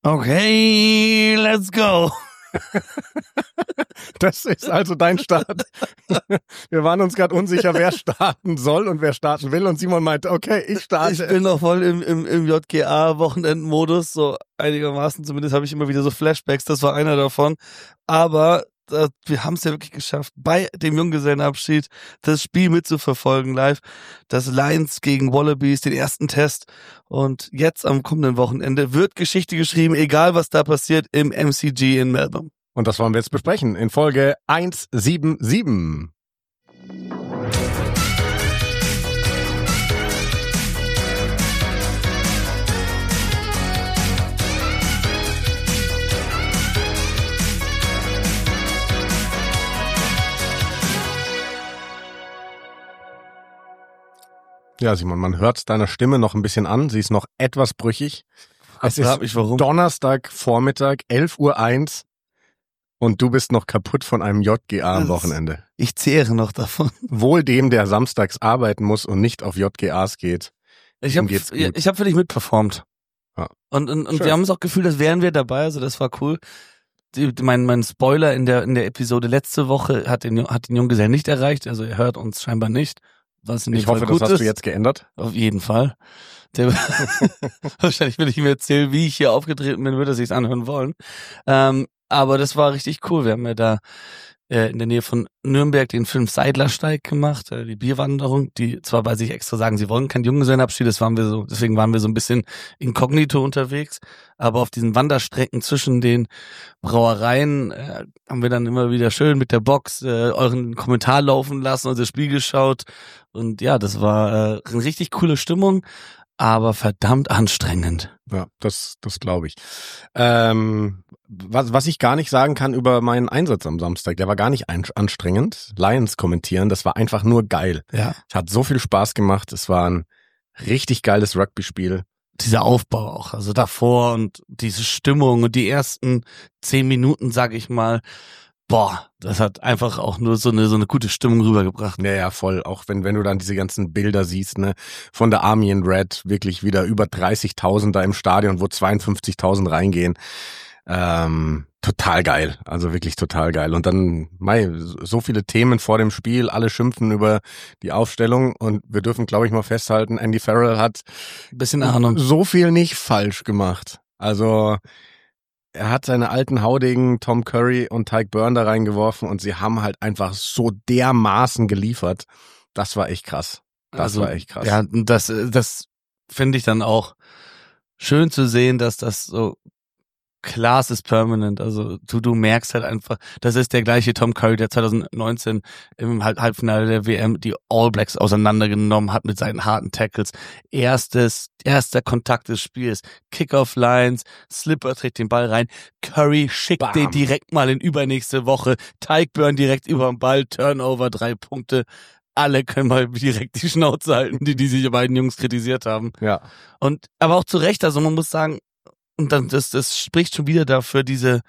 Okay, let's go. Das ist also dein Start. Wir waren uns gerade unsicher, wer starten soll und wer starten will. Und Simon meinte, okay, ich starte. Ich bin noch voll im JGA-Wochenendmodus, so einigermaßen. Zumindest habe ich immer wieder so Flashbacks, das war einer davon. Aber wir haben es ja wirklich geschafft, bei dem Junggesellenabschied das Spiel mitzuverfolgen live. Das Lions gegen Wallabies, den ersten Test. Und jetzt am kommenden Wochenende wird Geschichte geschrieben, egal was da passiert, im MCG in Melbourne. Und das wollen wir jetzt besprechen in Folge 177. Ja, Simon, man hört deiner Stimme noch ein bisschen an. Sie ist noch etwas brüchig. Es ist Donnerstagvormittag, 11:01 Uhr. Und du bist noch kaputt von einem JGA am Wochenende. Ich zehre noch davon. Wohl dem, der samstags arbeiten muss und nicht auf JGAs geht. Ich hab für dich mitperformt. Ja. Und wir haben uns auch gefühlt, als wären wir dabei, also das war cool. Mein Spoiler in der Episode letzte Woche hat den Junggesellen nicht erreicht, also er hört uns scheinbar nicht. Was in dem Ich hoffe, Fall gut das hast ist. du jetzt geändert. Auf jeden Fall. Wahrscheinlich, wenn ich mir erzähle, wie ich hier aufgetreten bin, würde er sich's anhören wollen. Aber das war richtig cool. Wir haben ja da in der Nähe von Nürnberg den Film Seidlersteig gemacht, die Bierwanderung, die zwar bei sich extra sagen, sie wollen keinen Junggesellenabschied, deswegen waren wir so ein bisschen inkognito unterwegs, aber auf diesen Wanderstrecken zwischen den Brauereien haben wir dann immer wieder schön mit der Box euren Kommentar laufen lassen und das Spiel geschaut und ja, das war eine richtig coole Stimmung, aber verdammt anstrengend. Ja, das glaube ich. Was ich gar nicht sagen kann über meinen Einsatz am Samstag, der war gar nicht anstrengend. Lions kommentieren, das war einfach nur geil. Ja. Es hat so viel Spaß gemacht. Es war ein richtig geiles Rugby-Spiel. Dieser Aufbau auch, also davor und diese Stimmung und die ersten 10 Minuten, sag ich mal, das hat einfach auch nur so eine gute Stimmung rübergebracht. Ja, voll. Auch wenn du dann diese ganzen Bilder siehst, ne, von der Army in Red, wirklich wieder über 30.000 da im Stadion, wo 52.000 reingehen. Total geil. Also wirklich total geil. Und dann, so viele Themen vor dem Spiel, alle schimpfen über die Aufstellung und wir dürfen, glaube ich, mal festhalten, Andy Farrell hat ein bisschen Ahnung. So viel nicht falsch gemacht. Also, er hat seine alten Haudegen Tom Curry und Tyke Byrne da reingeworfen und sie haben halt einfach so dermaßen geliefert. Das war echt krass. War echt krass. Ja, das finde ich dann auch schön zu sehen, dass das so Class is permanent. Also du merkst halt einfach, das ist der gleiche Tom Curry, der 2019 im Halbfinale der WM die All Blacks auseinandergenommen hat mit seinen harten Tackles. Erster Kontakt des Spiels. Kickoff-Lines, Slipper trägt den Ball rein, Curry schickt den direkt mal in übernächste Woche, Tyke Byrne direkt über den Ball, Turnover, 3 Punkte. Alle können mal direkt die Schnauze halten, die sich beiden Jungs kritisiert haben. Ja. Aber auch zu Recht, also man muss sagen, und dann das spricht schon wieder dafür, diese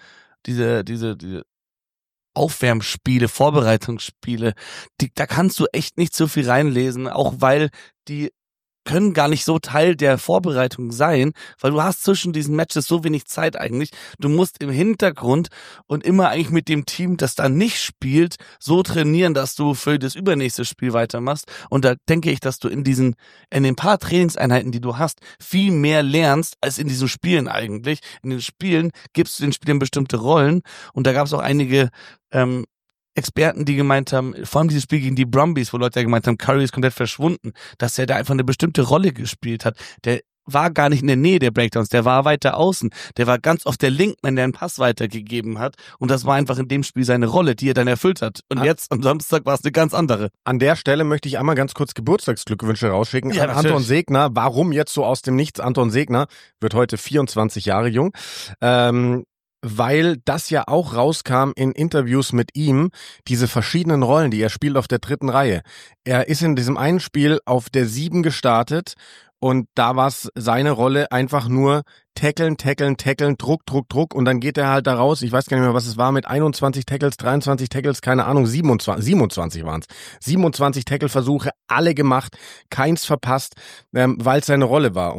Aufwärmspiele, Vorbereitungsspiele, da kannst du echt nicht so viel reinlesen, auch weil die können gar nicht so Teil der Vorbereitung sein, weil du hast zwischen diesen Matches so wenig Zeit eigentlich. Du musst im Hintergrund und immer eigentlich mit dem Team, das da nicht spielt, so trainieren, dass du für das übernächste Spiel weitermachst. Und da denke ich, dass du in den paar Trainingseinheiten, die du hast, viel mehr lernst als in diesen Spielen eigentlich. In den Spielen gibst du den Spielern bestimmte Rollen und da gab es auch einige Experten, die gemeint haben, vor allem dieses Spiel gegen die Brumbies, wo Leute ja gemeint haben, Curry ist komplett verschwunden, dass er da einfach eine bestimmte Rolle gespielt hat. Der war gar nicht in der Nähe der Breakdowns, der war weiter außen, der war ganz oft der Linkman, der einen Pass weitergegeben hat und das war einfach in dem Spiel seine Rolle, die er dann erfüllt hat. Und jetzt am Samstag war es eine ganz andere. An der Stelle möchte ich einmal ganz kurz Geburtstagsglückwünsche rausschicken an Anton Segner. Warum jetzt so aus dem Nichts? Anton Segner wird heute 24 Jahre jung. Weil das ja auch rauskam in Interviews mit ihm, diese verschiedenen Rollen, die er spielt auf der 3. Reihe. Er ist in diesem einen Spiel auf der 7 gestartet und da war es seine Rolle einfach nur tackeln, Druck und dann geht er halt da raus, ich weiß gar nicht mehr, was es war, mit 21 Tackles, 23 Tackles, keine Ahnung, 27 waren es. 27 Tackle-Versuche, alle gemacht, keins verpasst, weil es seine Rolle war und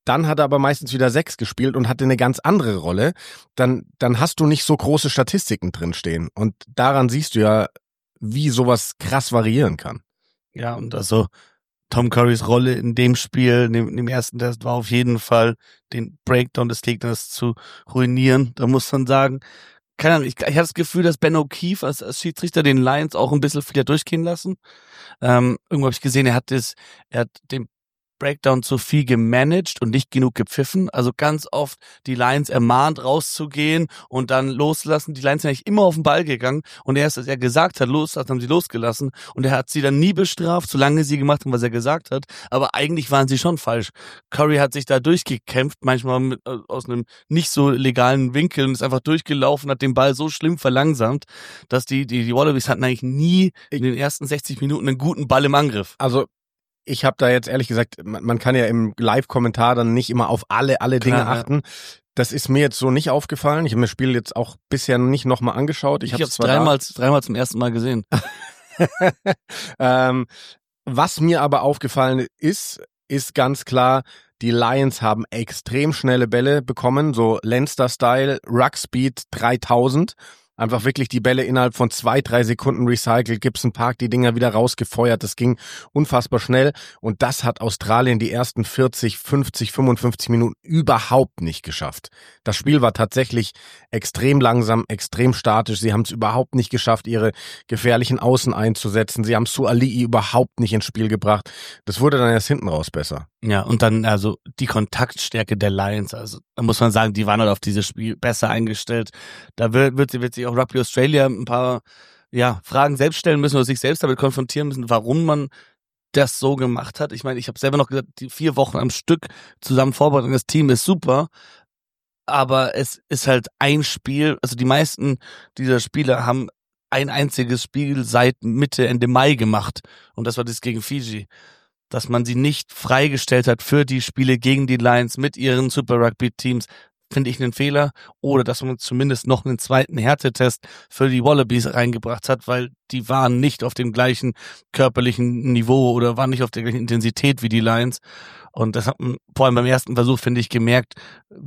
Dann hat er aber meistens wieder 6 gespielt und hatte eine ganz andere Rolle. Dann hast du nicht so große Statistiken drinstehen. Und daran siehst du ja, wie sowas krass variieren kann. Ja, und also Tom Currys Rolle in dem Spiel, in dem ersten Test, war auf jeden Fall, den Breakdown des Gegners zu ruinieren. Da muss man sagen, keine Ahnung, ich hatte das Gefühl, dass Ben O'Keefe als Schiedsrichter den Lions auch ein bisschen wieder durchgehen lassen. Irgendwo habe ich gesehen, er hat den Breakdown zu viel gemanagt und nicht genug gepfiffen. Also ganz oft die Lions ermahnt, rauszugehen und dann loslassen. Die Lions sind eigentlich immer auf den Ball gegangen und erst, als er gesagt hat, haben sie losgelassen und er hat sie dann nie bestraft, solange sie gemacht haben, was er gesagt hat. Aber eigentlich waren sie schon falsch. Curry hat sich da durchgekämpft, manchmal aus einem nicht so legalen Winkel und ist einfach durchgelaufen, hat den Ball so schlimm verlangsamt, dass die Wallabies hatten eigentlich nie in den ersten 60 Minuten einen guten Ball im Angriff. Also ich habe da jetzt ehrlich gesagt, man kann ja im Live-Kommentar dann nicht immer auf alle Dinge achten. Das ist mir jetzt so nicht aufgefallen. Ich habe mir das Spiel jetzt auch bisher nicht nochmal angeschaut. Ich habe es dreimal zum ersten Mal gesehen. Was mir aber aufgefallen ist ganz klar, die Lions haben extrem schnelle Bälle bekommen, so Leinster-Style, Ruckspeed 3000. Einfach wirklich die Bälle innerhalb von 2-3 Sekunden recycelt, Gibson Park die Dinger wieder rausgefeuert. Das ging unfassbar schnell und das hat Australien die ersten 40, 50, 55 Minuten überhaupt nicht geschafft. Das Spiel war tatsächlich extrem langsam, extrem statisch. Sie haben es überhaupt nicht geschafft, ihre gefährlichen Außen einzusetzen. Sie haben Suali'i überhaupt nicht ins Spiel gebracht. Das wurde dann erst hinten raus besser. Ja, und dann also die Kontaktstärke der Lions, also da muss man sagen, die waren halt auf dieses Spiel besser eingestellt. Da wird sich auch Rugby Australia ein paar Fragen selbst stellen müssen oder sich selbst damit konfrontieren müssen, warum man das so gemacht hat. Ich meine, ich habe selber noch gesagt, die 4 Wochen am Stück zusammen vorbereitet, das Team ist super, aber es ist halt ein Spiel, also die meisten dieser Spieler haben ein einziges Spiel seit Mitte, Ende Mai gemacht und das war das gegen Fiji. Dass man sie nicht freigestellt hat für die Spiele gegen die Lions mit ihren Super Rugby Teams, finde ich einen Fehler. Oder dass man zumindest noch einen zweiten Härtetest für die Wallabies reingebracht hat, weil die waren nicht auf dem gleichen körperlichen Niveau oder waren nicht auf der gleichen Intensität wie die Lions. Und das hat man vor allem beim ersten Versuch, finde ich, gemerkt,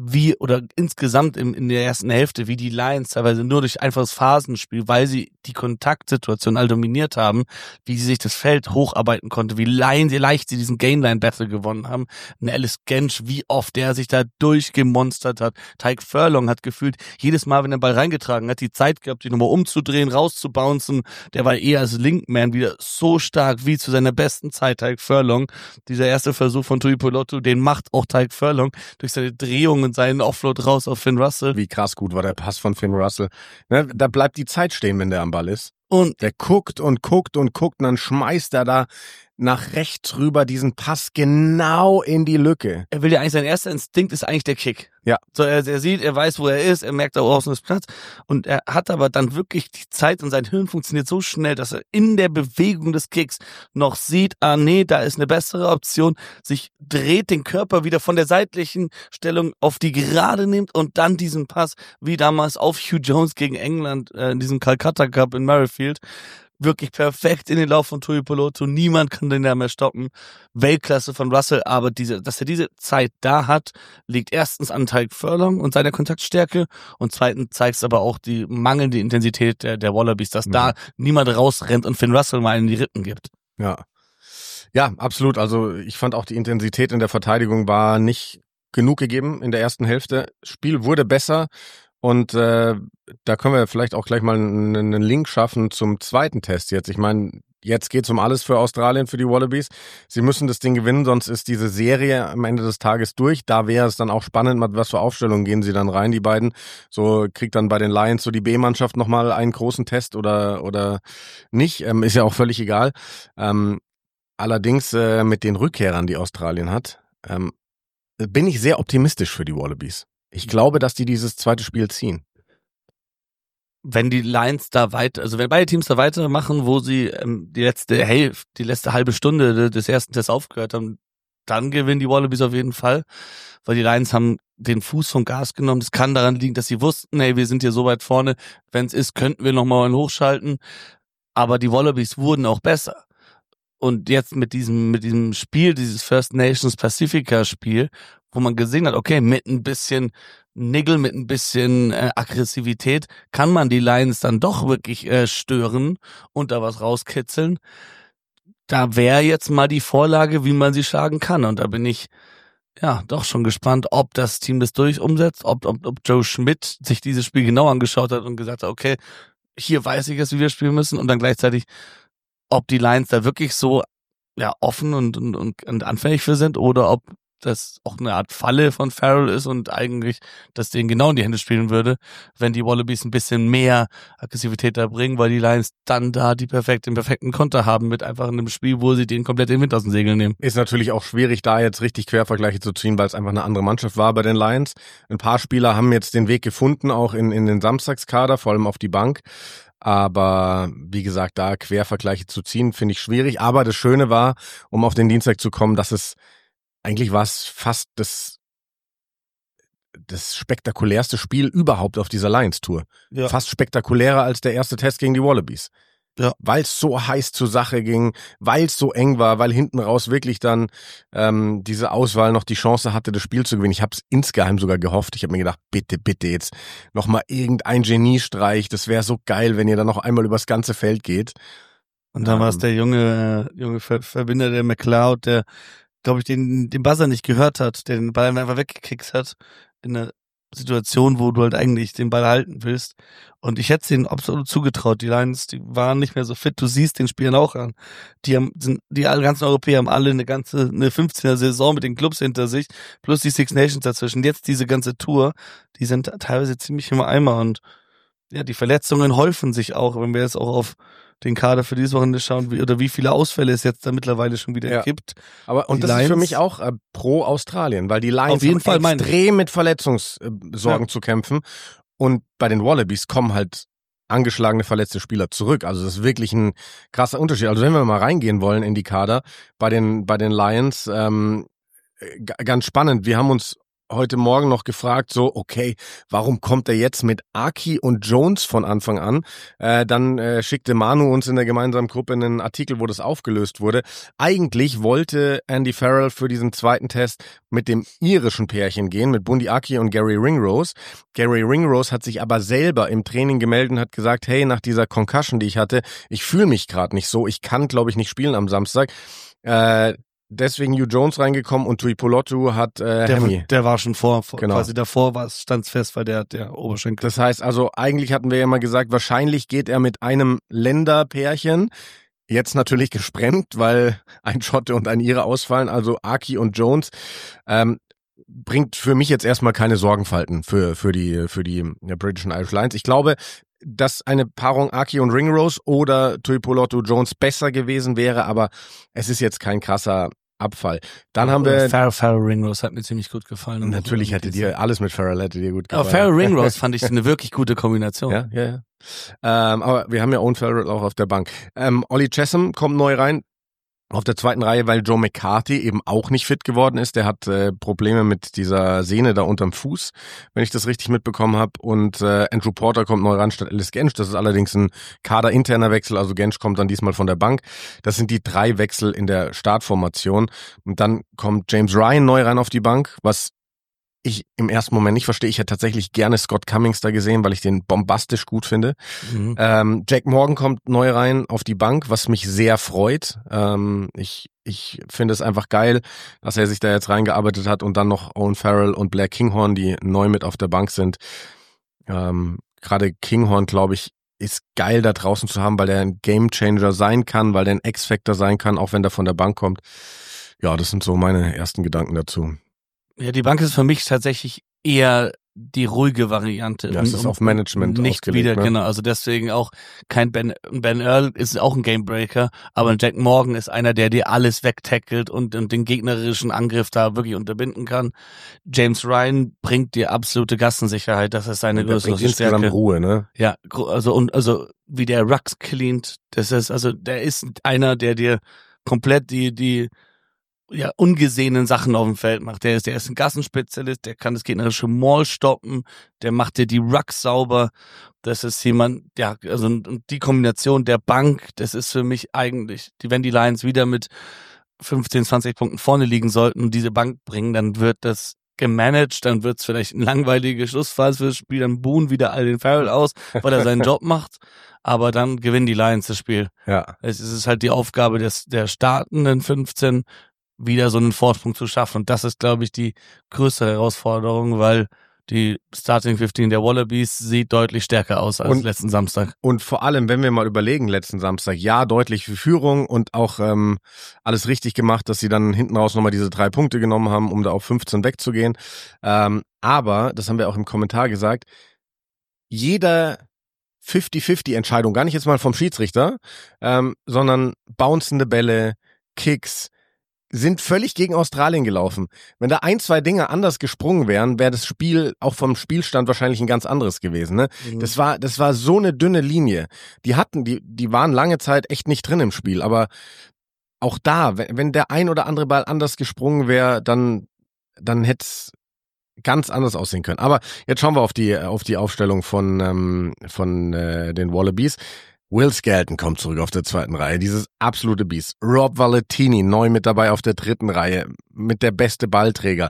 insgesamt in der ersten Hälfte, wie die Lions teilweise nur durch einfaches Phasenspiel, weil sie die Kontaktsituation all dominiert haben, wie sie sich das Feld hocharbeiten konnte, wie leicht sie diesen Gainline-Battle gewonnen haben. Ein Alice Gensch, wie oft der sich da durchgemonstert hat. Tyke Furlong hat gefühlt jedes Mal, wenn der Ball reingetragen hat, die Zeit gehabt, die nochmal umzudrehen, rauszubouncen. Der war eher als Linkman wieder so stark wie zu seiner besten Zeit, Tyke Furlong. Dieser erste Versuch von Tuipulotu, den macht auch Tyke Furlong durch seine Drehung und seinen Offload raus auf Finn Russell. Wie krass gut war der Pass von Finn Russell. Ne, da bleibt die Zeit stehen, wenn der am Ball ist. Und der guckt und dann schmeißt er da nach rechts rüber diesen Pass genau in die Lücke. Er will ja eigentlich, sein erster Instinkt ist eigentlich der Kick. Ja. So, er sieht, er weiß, wo er ist, er merkt, da außen ist Platz. Und er hat aber dann wirklich die Zeit und sein Hirn funktioniert so schnell, dass er in der Bewegung des Kicks noch sieht, da ist eine bessere Option, sich dreht, den Körper wieder von der seitlichen Stellung auf die Gerade nimmt und dann diesen Pass, wie damals auf Hugh Jones gegen England, in diesem Calcutta Cup in Murrayfield, wirklich perfekt in den Lauf von Tuipulotu. Niemand kann den da mehr stoppen. Weltklasse von Russell, aber dass er diese Zeit da hat, liegt erstens an Tyke Furlong und seiner Kontaktstärke und zweitens zeigt es aber auch die mangelnde Intensität der Wallabies, dass da niemand rausrennt und Finn Russell mal in die Rippen gibt. Ja. Ja, absolut. Also ich fand auch die Intensität in der Verteidigung war nicht genug gegeben in der ersten Hälfte. Spiel wurde besser. Und da können wir vielleicht auch gleich mal einen Link schaffen zum zweiten Test jetzt. Ich meine, jetzt geht's um alles für Australien, für die Wallabies. Sie müssen das Ding gewinnen, sonst ist diese Serie am Ende des Tages durch. Da wäre es dann auch spannend, mit was für Aufstellungen gehen sie dann rein, die beiden. So kriegt dann bei den Lions so die B-Mannschaft nochmal einen großen Test oder nicht. Ist ja auch völlig egal. Allerdings mit den Rückkehrern, die Australien hat, bin ich sehr optimistisch für die Wallabies. Ich glaube, dass die dieses zweite Spiel ziehen. Wenn die Lions da wenn beide Teams da weitermachen, wo sie die letzte halbe Stunde des ersten Tests aufgehört haben, dann gewinnen die Wallabies auf jeden Fall, weil die Lions haben den Fuß vom Gas genommen. Das kann daran liegen, dass sie wussten, hey, wir sind hier so weit vorne, wenn es ist, könnten wir nochmal einen hochschalten, aber die Wallabies wurden auch besser. Und jetzt mit diesem Spiel, dieses First Nations Pacifica Spiel, wo man gesehen hat, okay, mit ein bisschen Niggle, mit ein bisschen Aggressivität kann man die Lions dann doch wirklich stören und da was rauskitzeln. Da wäre jetzt mal die Vorlage, wie man sie schlagen kann. Und da bin ich ja doch schon gespannt, ob das Team das umsetzt, ob Joe Schmidt sich dieses Spiel genau angeschaut hat und gesagt hat, okay, hier weiß ich jetzt, wie wir spielen müssen, und dann gleichzeitig, ob die Lions da wirklich so offen und anfällig für sind, oder ob das auch eine Art Falle von Farrell ist und eigentlich das denen genau in die Hände spielen würde, wenn die Wallabies ein bisschen mehr Aggressivität da bringen, weil die Lions dann da den perfekten Konter haben mit einfach einem Spiel, wo sie den komplett den Wind aus den Segeln nehmen. Ist natürlich auch schwierig, da jetzt richtig Quervergleiche zu ziehen, weil es einfach eine andere Mannschaft war bei den Lions. Ein paar Spieler haben jetzt den Weg gefunden, auch in den Samstagskader, vor allem auf die Bank. Aber wie gesagt, da Quervergleiche zu ziehen, finde ich schwierig. Aber das Schöne war, um auf den Dienstag zu kommen, dass es eigentlich war es fast das spektakulärste Spiel überhaupt auf dieser Lions-Tour. Ja. Fast spektakulärer als der erste Test gegen die Wallabies. Ja. Weil es so heiß zur Sache ging, weil es so eng war, weil hinten raus wirklich dann diese Auswahl noch die Chance hatte, das Spiel zu gewinnen. Ich habe es insgeheim sogar gehofft. Ich habe mir gedacht, bitte jetzt nochmal irgendein Geniestreich. Das wäre so geil, wenn ihr dann noch einmal übers ganze Feld geht. Und dann war es der junge Verbinder, der McLeod, der, glaube ich, den Buzzer nicht gehört hat, der den Ball einfach weggekickt hat in einer Situation, wo du halt eigentlich den Ball halten willst. Und ich hätte es denen absolut zugetraut. Die Lions, die waren nicht mehr so fit. Du siehst den Spielern auch an. Die ganzen Europäer haben alle eine 15er Saison mit den Clubs hinter sich, plus die Six Nations dazwischen. Jetzt diese ganze Tour, die sind teilweise ziemlich im Eimer, und ja, die Verletzungen häufen sich auch, wenn wir jetzt auch auf den Kader für dieses Wochenende schauen, wie viele Ausfälle es jetzt da mittlerweile schon wieder gibt. Und das Lions ist für mich auch pro Australien, weil die Lions auf jeden Fall extrem mit Verletzungssorgen zu kämpfen, und bei den Wallabies kommen halt angeschlagene, verletzte Spieler zurück. Also das ist wirklich ein krasser Unterschied. Also wenn wir mal reingehen wollen in die Kader bei den Lions, ganz spannend. Wir haben uns heute Morgen noch gefragt, so, okay, warum kommt er jetzt mit Aki und Jones von Anfang an? Dann schickte Manu uns in der gemeinsamen Gruppe einen Artikel, wo das aufgelöst wurde. Eigentlich wollte Andy Farrell für diesen zweiten Test mit dem irischen Pärchen gehen, mit Bundee Aki und Gary Ringrose. Gary Ringrose hat sich aber selber im Training gemeldet und hat gesagt, hey, nach dieser Concussion, die ich hatte, ich fühle mich gerade nicht so, ich kann, glaube ich, nicht spielen am Samstag. Deswegen Hugh Jones reingekommen, und Tuipulotu hat Hemi. Der war schon genau. Quasi davor stand's fest, weil der Oberschenkel. Das heißt also, eigentlich hatten wir ja mal gesagt, wahrscheinlich geht er mit einem Länderpärchen. Jetzt natürlich gesprengt, weil ein Schotte und ein Ire ausfallen, also Aki und Jones. Bringt für mich jetzt erstmal keine Sorgenfalten für die British and Irish Lions. Ich glaube, dass eine Paarung Aki und Ringrose oder Tuipulotu Jones besser gewesen wäre, aber es ist jetzt kein krasser Abfall. Dann haben wir Farrell Ringrose hat mir ziemlich gut gefallen. Und natürlich hätte dir alles mit Farrell hätte dir gut gefallen. Aber Farrell Ringrose fand ich eine wirklich gute Kombination. Ja. Aber wir haben ja Owen Farrell auch auf der Bank. Ollie Chessum kommt neu rein. Auf der zweiten Reihe, weil Joe McCarthy eben auch nicht fit geworden ist. Der hat Probleme mit dieser Sehne da unterm Fuß, wenn ich das richtig mitbekommen habe. Und Andrew Porter kommt neu ran statt Ellis Gensch. Das ist allerdings ein kaderinterner Wechsel. Also Gensch kommt dann diesmal von der Bank. Das sind die 3 Wechsel in der Startformation. Und dann kommt James Ryan neu rein auf die Bank, was ich im ersten Moment nicht verstehe. Ich hätte tatsächlich gerne Scott Cummings da gesehen, weil ich den bombastisch gut finde. Mhm. Jack Morgan kommt neu rein auf die Bank, was mich sehr freut. Ich finde es einfach geil, dass er sich da jetzt reingearbeitet hat, und dann noch Owen Farrell und Blair Kinghorn, die neu mit auf der Bank sind. Gerade Kinghorn, glaube ich, ist geil da draußen zu haben, weil der ein Gamechanger sein kann, weil der ein X-Factor sein kann, auch wenn der von der Bank kommt. Ja, das sind so meine ersten Gedanken dazu. Ja, die Bank ist für mich tatsächlich eher die ruhige Variante. Ja, es ist auf Management nicht ausgelegt, wieder, ne? Genau. Also deswegen auch kein Ben Earl ist auch ein Gamebreaker, aber ein Jack Morgan ist einer, der dir alles wegtackelt und den gegnerischen Angriff da wirklich unterbinden kann. James Ryan bringt dir absolute Gassensicherheit, das ist seine größere Stärke. Insgesamt Ruhe, ne? Ja, also wie der Rucks cleant, der ist einer, der dir komplett die ungesehenen Sachen auf dem Feld macht. Der ist ein Gassenspezialist, der kann das gegnerische Maul stoppen, der macht dir die Rucks sauber. Das ist jemand, also und die Kombination der Bank, das ist für mich eigentlich, wenn die Lions wieder mit 15, 20 Punkten vorne liegen sollten und diese Bank bringen, dann wird das gemanagt, dann wird es vielleicht eine langweilige Schlussphase für das Spiel, dann buhen wieder all den Farrell aus, weil er seinen Job macht, aber dann gewinnen die Lions das Spiel. Ja. Es ist halt die Aufgabe der startenden 15, wieder so einen Vorsprung zu schaffen. Und das ist, glaube ich, die größere Herausforderung, weil die Starting 15 der Wallabies sieht deutlich stärker aus als letzten Samstag. Und vor allem, wenn wir mal überlegen, letzten Samstag, ja, deutlich für Führung und auch alles richtig gemacht, dass sie dann hinten raus nochmal diese 3 Punkte genommen haben, um da auf 15 wegzugehen. Aber, das haben wir auch im Kommentar gesagt, jeder 50-50-Entscheidung, gar nicht jetzt mal vom Schiedsrichter, sondern bouncende Bälle, Kicks, sind völlig gegen Australien gelaufen. Wenn da 1, 2 Dinge anders gesprungen wären, wäre das Spiel auch vom Spielstand wahrscheinlich ein ganz anderes gewesen. Ne? Mhm. Das war so eine dünne Linie. Die waren lange Zeit echt nicht drin im Spiel, aber auch da, wenn der ein oder andere Ball anders gesprungen wäre, dann hätte es ganz anders aussehen können. Aber jetzt schauen wir auf die Aufstellung von den Wallabies. Will Skelton kommt zurück auf der 2. Reihe, dieses absolute Biest. Rob Valentini neu mit dabei auf der 3. Reihe, mit der beste Ballträger.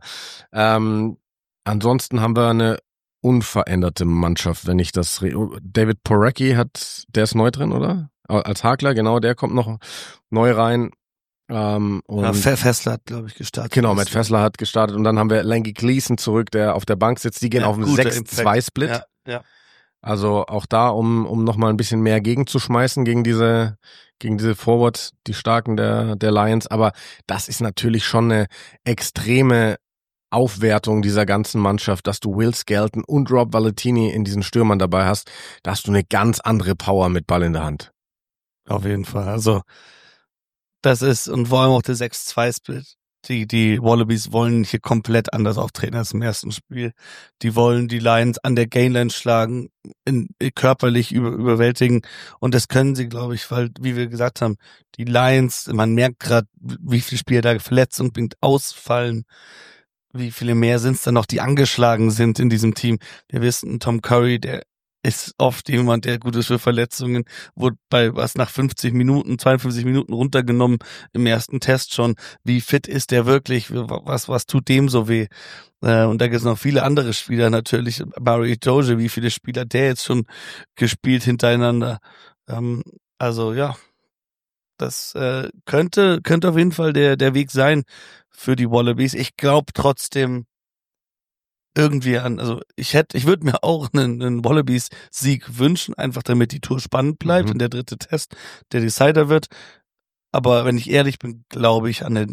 Ansonsten haben wir eine unveränderte Mannschaft, wenn ich das... David Porecki der ist neu drin, oder? Als Hakler, genau, der kommt noch neu rein. Und Fessler hat, glaube ich, gestartet. Genau, Matt Fessler hat gestartet und dann haben wir Lanky Gleason zurück, der auf der Bank sitzt. Die gehen auf einen 6-2-Split. Ja. Also auch da, um nochmal ein bisschen mehr gegenzuschmeißen gegen diese Forward, die Starken der Lions. Aber das ist natürlich schon eine extreme Aufwertung dieser ganzen Mannschaft, dass du Will Skelton und Rob Valentini in diesen Stürmern dabei hast. Da hast du eine ganz andere Power mit Ball in der Hand. Auf jeden Fall. Also das ist, und vor allem auch der 6-2-Split. Die Wallabies wollen hier komplett anders auftreten als im ersten Spiel. Die wollen die Lions an der Gainline schlagen, körperlich überwältigen. Und das können sie, glaube ich, weil, wie wir gesagt haben, die Lions, man merkt gerade, wie viele Spieler da verletzungsbedingt ausfallen. Wie viele mehr sind es dann noch, die angeschlagen sind in diesem Team. Wir wissen, Tom Curry, der ist oft jemand, der gut ist für Verletzungen, wurde nach 52 Minuten runtergenommen im ersten Test schon. Wie fit ist der wirklich? Was tut dem so weh? Und da gibt es noch viele andere Spieler natürlich. Murray Itoje, wie viele Spieler der jetzt schon gespielt hintereinander. Also ja, das könnte auf jeden Fall der Weg sein für die Wallabies. Ich glaube trotzdem, irgendwie ich würde mir auch einen Wallabies-Sieg wünschen, einfach damit die Tour spannend bleibt und der 3. Test der Decider wird. Aber wenn ich ehrlich bin, glaube ich an den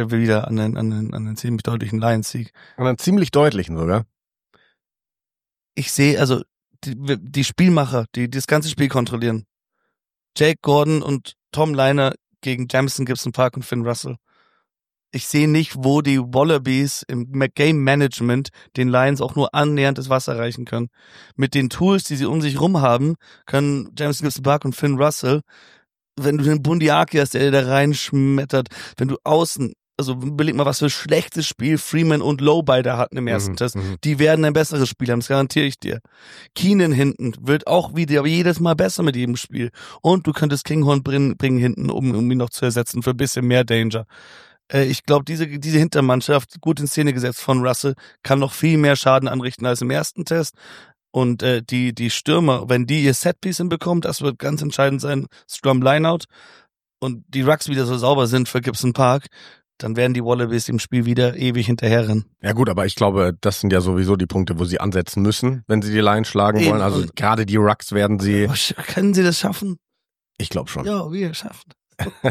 ziemlich deutlichen Lions-Sieg. An einen ziemlich deutlichen sogar. Ich sehe, also die Spielmacher, die das ganze Spiel kontrollieren. Jake Gordon und Tom Liner gegen Jamison, Gibson Park und Finn Russell. Ich sehe nicht, wo die Wallabies im Game Management den Lions auch nur annähernd das Wasser reichen können. Mit den Tools, die sie um sich rum haben, können Jamison Gibson Park und Finn Russell, wenn du den Bundiaki hast, der da reinschmettert, wenn du außen, also überleg mal, was für ein schlechtes Spiel Freeman und Lowe beide hatten im ersten Test. Die werden ein besseres Spiel haben, das garantiere ich dir. Keenan hinten wird auch wieder jedes Mal besser mit jedem Spiel. Und du könntest Kinghorn bringen hinten, um ihn noch zu ersetzen für ein bisschen mehr Danger. Ich glaube, diese Hintermannschaft, gut in Szene gesetzt von Russell, kann noch viel mehr Schaden anrichten als im ersten Test. Und die Stürmer, wenn die ihr Setpiece hinbekommen, das wird ganz entscheidend sein, Scrum Lineout, und die Rucks wieder so sauber sind für Gibson Park, dann werden die Wallabies im Spiel wieder ewig hinterherrennen. Ja gut, aber ich glaube, das sind ja sowieso die Punkte, wo sie ansetzen müssen, wenn sie die Lions schlagen wollen. Also gerade die Rucks werden sie... Können sie das schaffen? Ich glaube schon. Ja, wir schaffen das.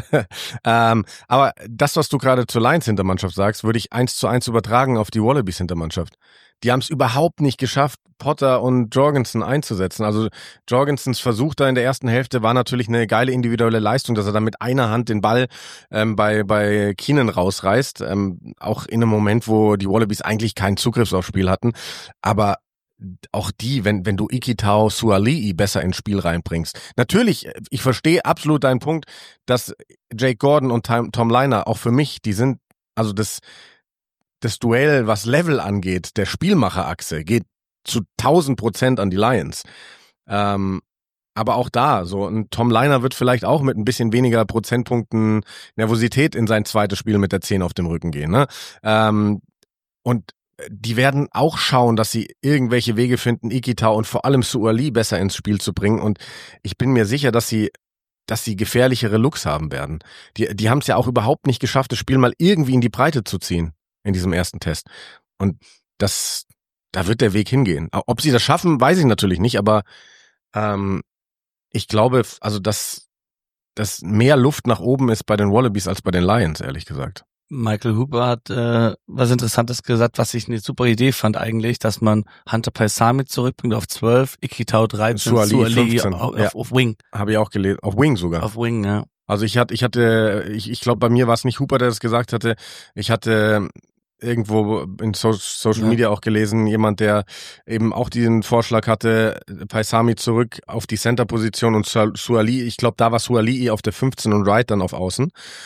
Aber das, was du gerade zur Lions-Hintermannschaft sagst, würde ich 1:1 übertragen auf die Wallabies-Hintermannschaft. Die haben es überhaupt nicht geschafft, Potter und Jorgensen einzusetzen. Also Jorgensens Versuch da in der ersten Hälfte war natürlich eine geile individuelle Leistung, dass er dann mit einer Hand den Ball bei Keenan rausreißt. Auch in einem Moment, wo die Wallabies eigentlich keinen Zugriff aufs Spiel hatten. Aber auch wenn du Ikitau Suali'i besser ins Spiel reinbringst. Natürlich, ich verstehe absolut deinen Punkt, dass Jake Gordon und Tom Liner auch für mich, die sind also das Duell, was Level angeht, der Spielmacherachse, geht zu 1000% an die Lions. Aber auch da, so ein Tom Liner wird vielleicht auch mit ein bisschen weniger Prozentpunkten Nervosität in sein zweites Spiel mit der 10 auf dem Rücken gehen. Ne? Und die werden auch schauen, dass sie irgendwelche Wege finden, Ikitau und vor allem Suali besser ins Spiel zu bringen. Und ich bin mir sicher, dass sie gefährlichere Looks haben werden. Die haben es ja auch überhaupt nicht geschafft, das Spiel mal irgendwie in die Breite zu ziehen in diesem ersten Test. Und da wird der Weg hingehen. Ob sie das schaffen, weiß ich natürlich nicht, aber ich glaube, also dass mehr Luft nach oben ist bei den Wallabies als bei den Lions, ehrlich gesagt. Michael Hooper hat was Interessantes gesagt, was ich eine super Idee fand eigentlich, dass man Hunter Paisami zurückbringt auf 12, Ikitau 13, Suali auf Wing. Habe ich auch gelesen, auf Wing sogar. Auf Wing, ja. Also ich glaube, bei mir war es nicht Hooper, der das gesagt hatte. Ich hatte irgendwo in Social Media auch gelesen, jemand, der eben auch diesen Vorschlag hatte, Paisami zurück auf die Center-Position und Suali, ich glaube, da war Suali auf der 15 und Wright dann auf Außen.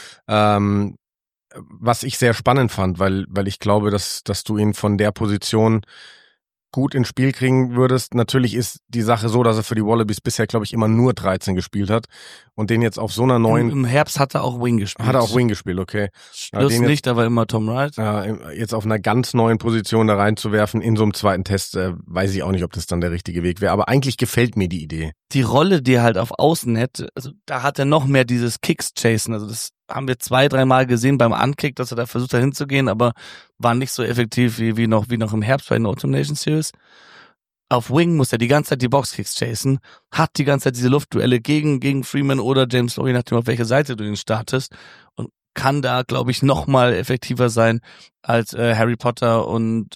Was ich sehr spannend fand, weil ich glaube, dass du ihn von der Position gut ins Spiel kriegen würdest. Natürlich ist die Sache so, dass er für die Wallabies bisher, glaube ich, immer nur 13 gespielt hat und den jetzt auf so einer neuen... Im Herbst hat er auch Wing gespielt. Hat er auch Wing gespielt, okay. Schluss nicht, aber immer Tom Wright. Jetzt auf einer ganz neuen Position da reinzuwerfen in so einem zweiten Test, weiß ich auch nicht, ob das dann der richtige Weg wäre. Aber eigentlich gefällt mir die Idee. Die Rolle, die er halt auf Außen hätte, also da hat er noch mehr dieses Kicks-Chasen. Also das haben wir 2-3 Mal gesehen beim Ankick, dass er da versucht hat hinzugehen, aber war nicht so effektiv wie noch im Herbst bei den Autumn Nation Series. Auf Wing muss er die ganze Zeit die Boxkicks chasen, hat die ganze Zeit diese Luftduelle gegen Freeman oder James Lowe, je nachdem auf welche Seite du ihn startest, und kann da, glaube ich, noch mal effektiver sein als Harry Potter und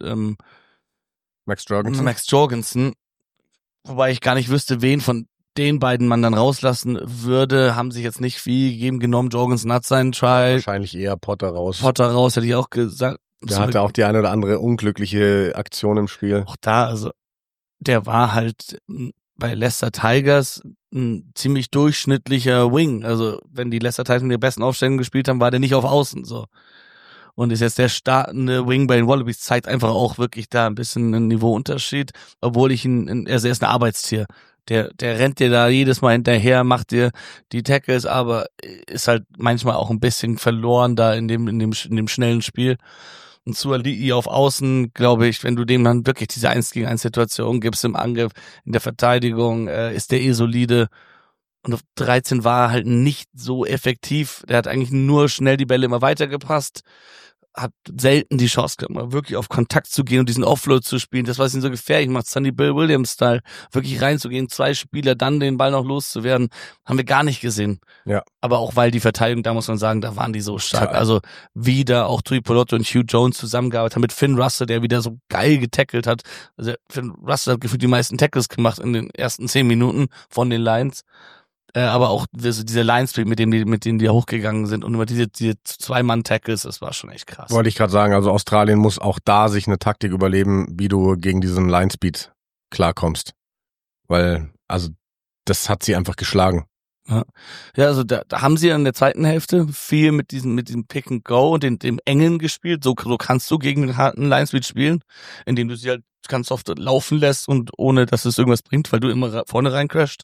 Max Jorgensen. Wobei ich gar nicht wüsste, wen von den beiden man dann rauslassen würde, haben sich jetzt nicht viel gegeben genommen. Jorgensen hat seinen Try. Wahrscheinlich eher Potter raus, hätte ich auch gesagt. Der hatte auch die eine oder andere unglückliche Aktion im Spiel. Auch da, also der war halt bei Leicester Tigers ein ziemlich durchschnittlicher Wing. Also wenn die Leicester Tigers mit der besten Aufstellung gespielt haben, war der nicht auf Außen so. Und ist jetzt der startende Wing bei den Wallabies, zeigt einfach auch wirklich da ein bisschen einen Niveauunterschied, obwohl er ist ein Arbeitstier. Der rennt dir da jedes Mal hinterher, macht dir die Tackles, aber ist halt manchmal auch ein bisschen verloren da in dem schnellen Spiel. Und Suali auf Außen, glaube ich, wenn du dem dann wirklich diese 1-gegen-1 Situation gibst im Angriff, in der Verteidigung, ist der solide. Und auf 13 war er halt nicht so effektiv. Der hat eigentlich nur schnell die Bälle immer weitergepasst, hat selten die Chance gehabt, mal wirklich auf Kontakt zu gehen und diesen Offload zu spielen. Das, was ihn so gefährlich macht, Sonny Bill Williams-Style, wirklich reinzugehen, 2 Spieler, dann den Ball noch loszuwerden, haben wir gar nicht gesehen. Ja. Aber auch weil die Verteidigung, da muss man sagen, da waren die so stark. Also wieder auch Tui Polotto und Hugh Jones zusammengearbeitet haben mit Finn Russell, der wieder so geil getackelt hat. Also Finn Russell hat gefühlt die meisten Tackles gemacht in den ersten 10 Minuten von den Lions. Aber auch diese Line-Speed, mit denen die hochgegangen sind und immer diese 2-Mann-Tackles, das war schon echt krass. Wollte ich gerade sagen, also Australien muss auch da sich eine Taktik überleben, wie du gegen diesen Line-Speed klarkommst. Weil, also, das hat sie einfach geschlagen. Ja, also da haben sie in der zweiten Hälfte viel mit diesem Pick and Go und dem Engen gespielt. So kannst du gegen einen harten Line-Speed spielen, indem du sie halt ganz oft laufen lässt und ohne, dass es irgendwas bringt, weil du immer vorne reincrasht.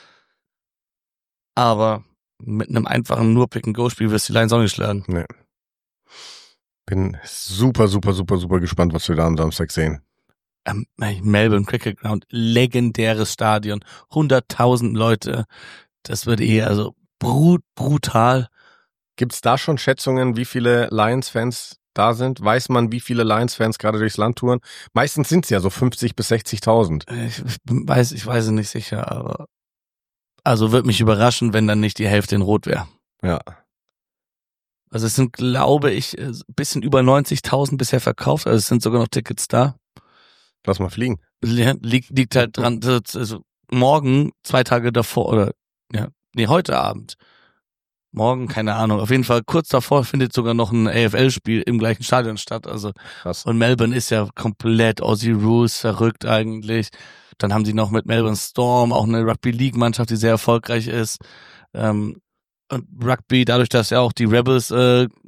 Aber mit einem einfachen nur Pick-and-Go-Spiel wirst du die Lions auch nicht schlagen. Nee. Bin super, super, super, super gespannt, was wir da am Samstag sehen. Melbourne Cricket Ground, legendäres Stadion, 100.000 Leute. Das wird also brutal. Gibt's da schon Schätzungen, wie viele Lions-Fans da sind? Weiß man, wie viele Lions-Fans gerade durchs Land touren? Meistens sind es ja so 50.000 bis 60.000. Ich weiß es nicht sicher, aber also würde mich überraschen, wenn dann nicht die Hälfte in Rot wäre. Ja. Also es sind, glaube ich, ein bisschen über 90.000 bisher verkauft. Also es sind sogar noch Tickets da. Lass mal fliegen. Liegt halt dran, also morgen, 2 Tage davor, oder heute Abend. Morgen, keine Ahnung. Auf jeden Fall kurz davor findet sogar noch ein AFL-Spiel im gleichen Stadion statt. Also krass. Und Melbourne ist ja komplett Aussie Rules verrückt eigentlich. Dann haben sie noch mit Melbourne Storm auch eine Rugby-League-Mannschaft, die sehr erfolgreich ist. Und Rugby, dadurch, dass ja auch die Rebels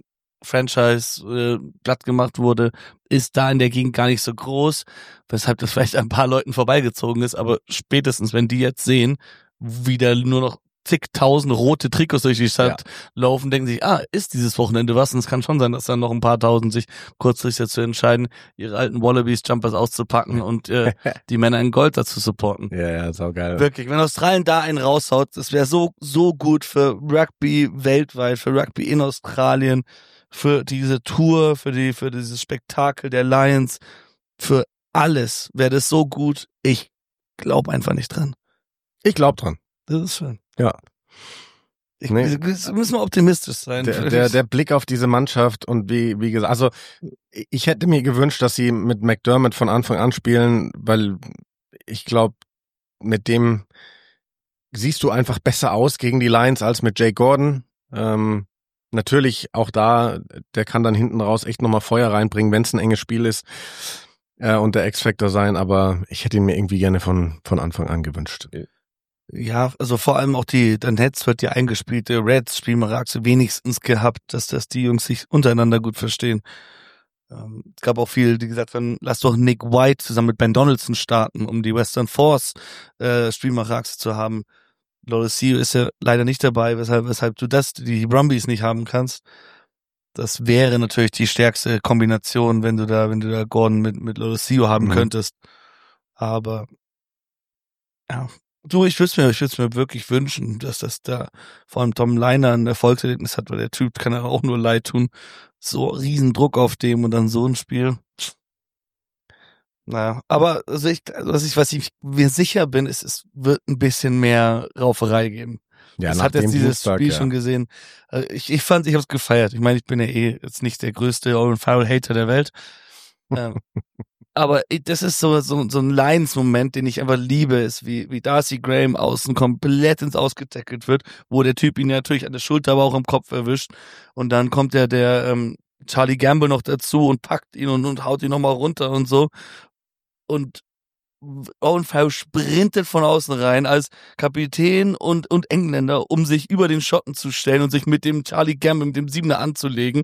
Franchise glatt gemacht wurde, ist da in der Gegend gar nicht so groß, weshalb das vielleicht an ein paar Leuten vorbeigezogen ist, aber spätestens, wenn die jetzt sehen, wie da nur noch zigtausend rote Trikots durch die Stadt laufen, denken sich, ist dieses Wochenende was? Und es kann schon sein, dass dann noch ein paar tausend sich kurzfristig dazu entscheiden, ihre alten Wallabies-Jumpers auszupacken und die Männer in Gold dazu supporten. Ja, ist auch geil. Wirklich, wenn Australien da einen raushaut, das wäre so gut für Rugby weltweit, für Rugby in Australien, für diese Tour, für dieses Spektakel der Lions, für alles wäre das so gut. Ich glaube einfach nicht dran. Ich glaube dran. Das ist schön. Ja. Müssen wir optimistisch sein. Der Blick auf diese Mannschaft und wie gesagt, also ich hätte mir gewünscht, dass sie mit McDermott von Anfang an spielen, weil ich glaube, mit dem siehst du einfach besser aus gegen die Lions als mit Jay Gordon. Natürlich auch da, der kann dann hinten raus echt nochmal Feuer reinbringen, wenn es ein enges Spiel ist und der X-Factor sein, aber ich hätte ihn mir irgendwie gerne von Anfang an gewünscht. Ja, also vor allem auch der Netz wird ja eingespielte Reds Spielmarachse wenigstens gehabt, dass die Jungs sich untereinander gut verstehen. Es gab auch viel, die gesagt haben, lass doch Nick White zusammen mit Ben Donaldson starten, um die Western Force Spielmarachse zu haben. Lodosio ist ja leider nicht dabei, weshalb du die Brumbies nicht haben kannst. Das wäre natürlich die stärkste Kombination, wenn du da Gordon mit Lodosio haben könntest. Aber ja. Du, ich würde es mir wirklich wünschen, dass das da vor allem Tom Liner ein Erfolgserlebnis hat, weil der Typ kann ja auch nur leid tun. So riesen Druck auf dem und dann so ein Spiel. Naja, aber also was ich mir sicher bin, ist, es wird ein bisschen mehr Rauferei geben. Ja, das hat jetzt dieses Spiel schon gesehen. Ich habe es gefeiert. Ich meine, ich bin ja jetzt nicht der größte Owen Farrell-Hater der Welt. Aber das ist so ein Lions-Moment, den ich einfach liebe, ist wie Darcy Graham außen komplett ins Ausgetackelt wird, wo der Typ ihn natürlich an der Schulter, aber auch im Kopf erwischt. Und dann kommt der Charlie Gamble noch dazu und packt ihn und haut ihn nochmal runter und so. Und Owen Farrell sprintet von außen rein als Kapitän und Engländer, um sich über den Schotten zu stellen und sich mit dem Charlie Gamble, mit dem Siebener anzulegen.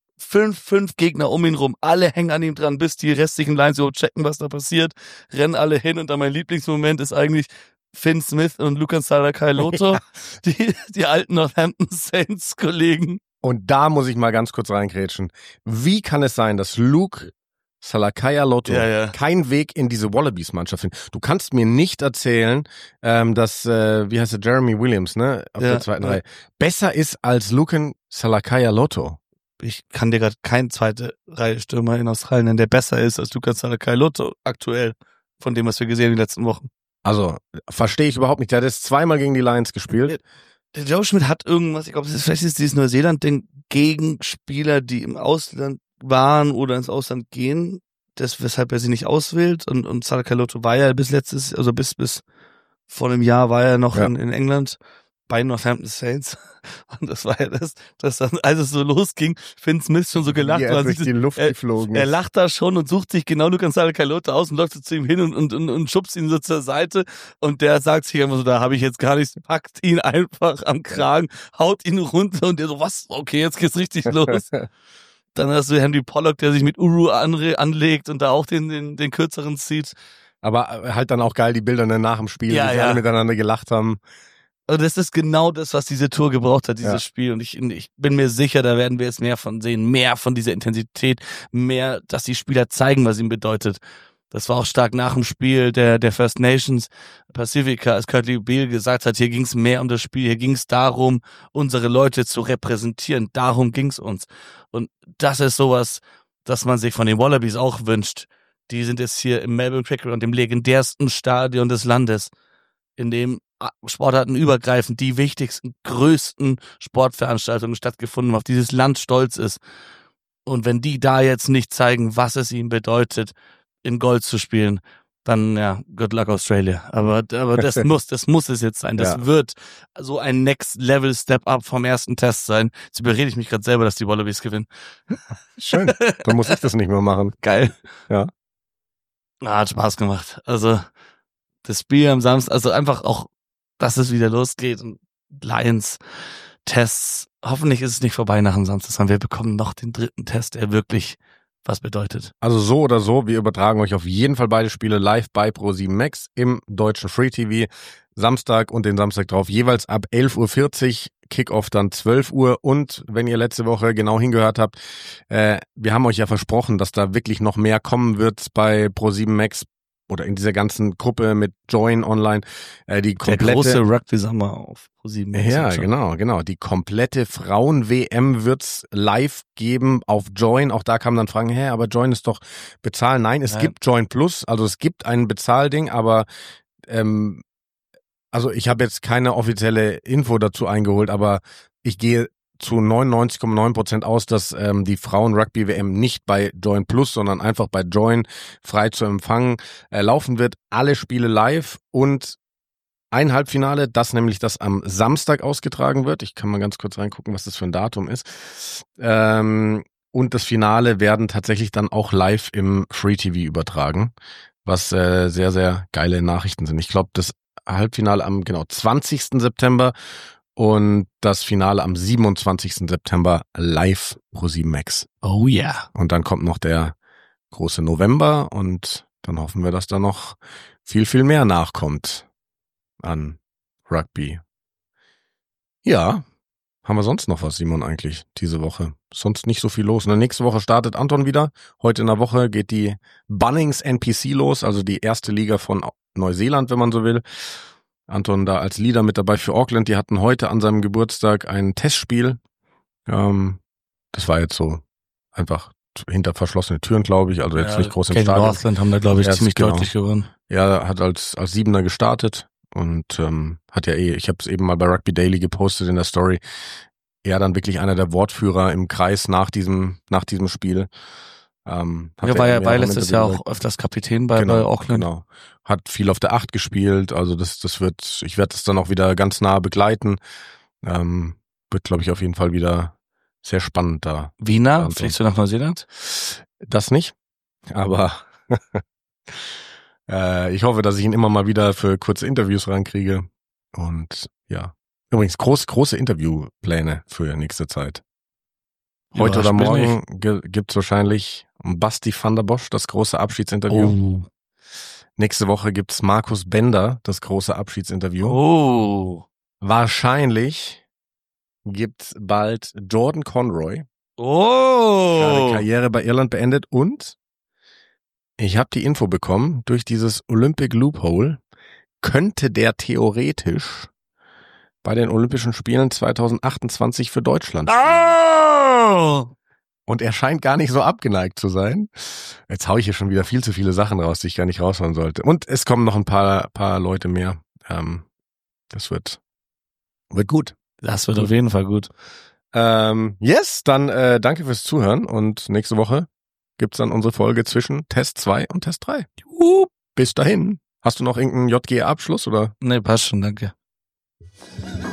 5 Gegner um ihn rum, alle hängen an ihm dran, bis die restlichen Lines überhaupt checken, was da passiert, rennen alle hin und dann mein Lieblingsmoment ist eigentlich Finn Smith und Lukas Salakai-Loto, die alten Northampton Saints-Kollegen. Und da muss ich mal ganz kurz reingrätschen. Wie kann es sein, dass Luke Salakaya-Loto keinen Weg in diese Wallabies-Mannschaft findet? Du kannst mir nicht erzählen, dass, wie heißt der, Jeremy Williams, ne, auf der zweiten Reihe, besser ist als Luke Salakaya-Loto. Ich kann dir gerade keinen zweite Reihe Stürmer in Australien nennen, der besser ist als Lukas Salakai-Loto aktuell, von dem, was wir gesehen haben in den letzten Wochen. Also, verstehe ich überhaupt nicht. Der hat jetzt zweimal gegen die Lions gespielt. Der Joe Schmidt hat irgendwas, ich glaube, vielleicht ist dieses Neuseeland-Ding gegen Spieler, die im Ausland waren oder ins Ausland gehen, weshalb er sie nicht auswählt. Und Salakai-Loto war ja bis vor einem Jahr war er noch in England bei Northampton Saints. Und das war ja das dann, als es so losging, Finn Smith schon so gelacht. Er durch die Luft geflogen ist. Er lacht da schon und sucht sich genau Lukas Salakay-Loto aus und läuft so zu ihm hin und schubst ihn so zur Seite. Und der sagt sich immer so, da habe ich jetzt gar nichts, packt ihn einfach am Kragen, haut ihn runter und der so, was? Okay, jetzt geht's richtig los. Dann hast du Henry Pollock, der sich mit Uru anlegt und da auch den kürzeren zieht. Aber halt dann auch geil die Bilder nach dem Spiel, wie sie alle miteinander gelacht haben. Und das ist genau das, was diese Tour gebraucht hat, dieses Spiel. Und ich bin mir sicher, da werden wir jetzt mehr von sehen. Mehr von dieser Intensität, mehr, dass die Spieler zeigen, was ihm bedeutet. Das war auch stark nach dem Spiel der First Nations Pacifica, als Curtly Beale gesagt hat, hier ging es mehr um das Spiel, hier ging es darum, unsere Leute zu repräsentieren. Darum ging es uns. Und das ist sowas, das man sich von den Wallabies auch wünscht. Die sind jetzt hier im Melbourne Cricket Ground, dem legendärsten Stadion des Landes, in dem Sportarten übergreifend die wichtigsten, größten Sportveranstaltungen stattgefunden haben, auf dieses Land stolz ist. Und wenn die da jetzt nicht zeigen, was es ihnen bedeutet, in Gold zu spielen, dann good luck Australia. Aber das muss es jetzt sein. Das wird so ein Next-Level-Step-Up vom ersten Test sein. Jetzt überrede ich mich gerade selber, dass die Wallabies gewinnen. Schön, dann muss ich das nicht mehr machen. Geil. Ja. Hat Spaß gemacht. Also das Spiel am Samstag, also einfach auch, dass es wieder losgeht und Lions, Tests. Hoffentlich ist es nicht vorbei nach dem Samstag, sondern wir bekommen noch den 3. Test, der wirklich was bedeutet. Also so oder so, wir übertragen euch auf jeden Fall beide Spiele live bei Pro7 Max im deutschen Free TV. Samstag und den Samstag drauf jeweils ab 11.40 Uhr, Kickoff dann 12 Uhr. Und wenn ihr letzte Woche genau hingehört habt, wir haben euch ja versprochen, dass da wirklich noch mehr kommen wird bei Pro7 Max oder in dieser ganzen Gruppe mit Join Online. Die komplette, der große Rugby-Sommer auf Pro7 Max. Ja, genau. Die komplette Frauen-WM wird's live geben auf Join. Auch da kann man dann fragen, aber Join ist doch bezahlen. Nein, es gibt Join Plus, also es gibt ein Bezahlding, aber also ich habe jetzt keine offizielle Info dazu eingeholt, aber ich gehe zu 99,9% aus, dass die Frauen-Rugby-WM nicht bei Join Plus, sondern einfach bei Join frei zu empfangen laufen wird. Alle Spiele live und ein Halbfinale, das nämlich das am Samstag ausgetragen wird. Ich kann mal ganz kurz reingucken, was das für ein Datum ist. Und das Finale werden tatsächlich dann auch live im Free TV übertragen, was sehr, sehr geile Nachrichten sind. Ich glaube, das Halbfinale am 20. September und das Finale am 27. September live Pro7 Max. Oh ja. Yeah. Und dann kommt noch der große November und dann hoffen wir, dass da noch viel, viel mehr nachkommt an Rugby. Ja, haben wir sonst noch was, Simon, eigentlich diese Woche? Sonst nicht so viel los. Und nächste Woche startet Anton wieder. Heute in der Woche geht die Bunnings NPC los, also die erste Liga von Neuseeland, wenn man so will. Anton da als Leader mit dabei für Auckland. Die hatten heute an seinem Geburtstag ein Testspiel. Das war jetzt so einfach hinter verschlossene Türen, glaube ich. Also jetzt nicht groß im Stadion. Northland haben da, glaube ich, ziemlich deutlich gewonnen. Ja, hat als Siebener gestartet und hat ja ich habe es eben mal bei Rugby Daily gepostet in der Story. Er dann wirklich einer der Wortführer im Kreis nach diesem Spiel. War letztes Jahr auch öfters Kapitän bei Auckland. Genau. Hat viel auf der 8 gespielt, also ich werde das dann auch wieder ganz nah begleiten. Wird, glaube ich, auf jeden Fall wieder sehr spannend da. Wie nah? Fliegst du nach Neuseeland? Das nicht, aber ich hoffe, dass ich ihn immer mal wieder für kurze Interviews reinkriege. Und ja, übrigens große Interviewpläne für nächste Zeit. Heute oder morgen gibt's wahrscheinlich Basti van der Bosch, das große Abschiedsinterview. Oh. Nächste Woche gibt's Markus Bender, das große Abschiedsinterview. Oh. Wahrscheinlich gibt's bald Jordan Conroy. Oh. Seine Karriere bei Irland beendet und ich habe die Info bekommen, durch dieses Olympic Loophole könnte der theoretisch bei den Olympischen Spielen 2028 für Deutschland spielen. Oh! Und er scheint gar nicht so abgeneigt zu sein. Jetzt haue ich hier schon wieder viel zu viele Sachen raus, die ich gar nicht raushauen sollte. Und es kommen noch ein paar Leute mehr. Das wird gut. Das wird auf jeden Fall gut. Yes, dann danke fürs Zuhören und nächste Woche gibt's dann unsere Folge zwischen Test 2 und Test 3. Bis dahin. Hast du noch irgendeinen JG-Abschluss oder? Nee, passt schon, danke.